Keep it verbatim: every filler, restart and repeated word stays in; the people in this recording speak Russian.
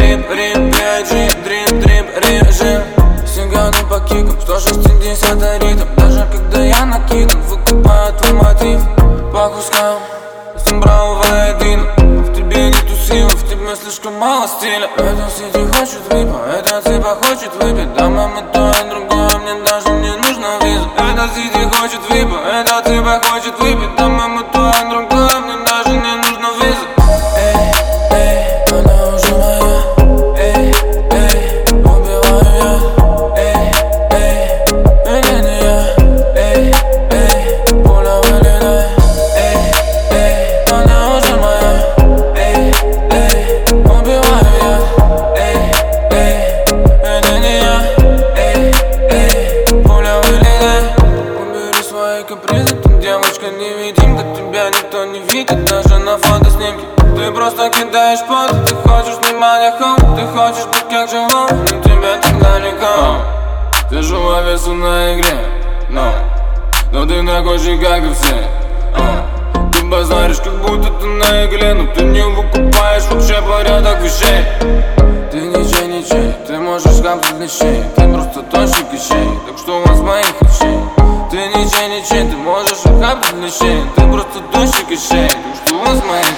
трип, рип, пять джи, дрип, трип, режим. Сигану по кикам, сто шестьдесят ритм. Даже когда я накидан, выкупаю твой мотив. По кускам, собрал воедино. В тебе нету силы, в тебе слишком мало стиля. Это сети хочет випа, это типа хочет выпить. Да мама то и другое, мне даже не нужна виза. Это сети хочет випа, это типа хочет выпить. Да мама то и другое, мне даже не нужна виза. Эй, эй, она уже моя. Эй, эй, убиваю я. Эй, эй, это не я. Эй, эй, пуля вылетает. Эй, эй, она уже моя. Эй, эй, убиваю я. Эй, эй, это не я. Эй, эй, пуля вылетает. Убери свои капризы, ты девочка невидимка. Тебя никто не видит, даже на фотоснимке. Ты просто кидаешь под, ты хочешь внимания, хоп. Ты хочешь быть как живой, но тебя так далеко. Ты же весу на игре, но Но ты такой же, как и все. uh. Ты базаришь, как будто ты на игле, но ты не выкупаешь вообще порядок вещей. Ты ничей, ничей, ты можешь хапнуть лещей. Ты просто тоньше кищей, так что у вас моих вещей. Ты ничей, ничей, ты можешь хапнуть лещей. Ты просто тоньше кищей, так что у вас моих